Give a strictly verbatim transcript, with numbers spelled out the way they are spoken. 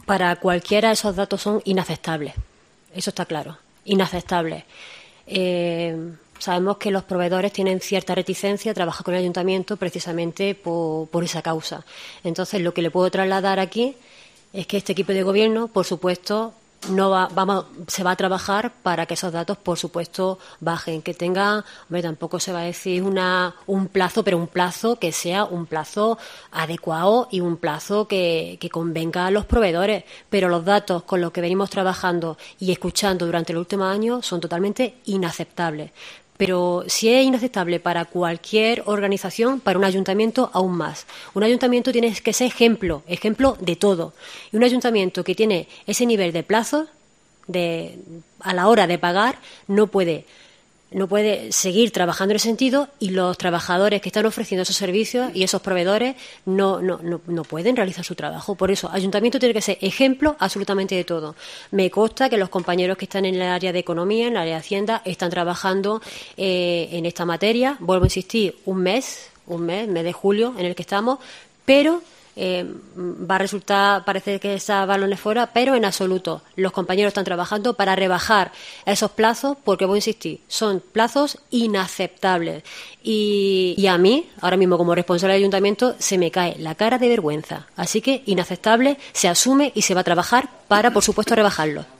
para cualquiera esos datos son inaceptables. Eso está claro, inaceptables. Eh, sabemos que los proveedores tienen cierta reticencia a trabajar con el ayuntamiento precisamente por, por esa causa. Entonces, lo que le puedo trasladar aquí es que este equipo de gobierno, por supuesto, no va, vamos, se va a trabajar para que esos datos, por supuesto, bajen, que tengan, hombre, tampoco se va a decir una, un plazo, pero un plazo que sea un plazo adecuado y un plazo que, que convenga a los proveedores. Pero los datos con los que venimos trabajando y escuchando durante los últimos años son totalmente inaceptables. Pero si es inaceptable para cualquier organización, para un ayuntamiento aún más. Un ayuntamiento tiene que ser ejemplo, ejemplo de todo. Y un ayuntamiento que tiene ese nivel de plazos de, a la hora de pagar no puede, no puede seguir trabajando en ese sentido, y los trabajadores que están ofreciendo esos servicios y esos proveedores no, no, no, no pueden realizar su trabajo. Por eso, ayuntamiento tiene que ser ejemplo absolutamente de todo. Me consta que los compañeros que están en el área de economía, en el área de hacienda, están trabajando eh, en esta materia. Vuelvo a insistir, un mes, un mes, mes de julio en el que estamos, pero Eh, va a resultar, parece que esa balones fuera, pero en absoluto. Los compañeros están trabajando para rebajar esos plazos, porque voy a insistir, son plazos inaceptables. Y, y a mí, ahora mismo como responsable del ayuntamiento, se me cae la cara de vergüenza. Así que inaceptable, se asume y se va a trabajar para, por supuesto, rebajarlo.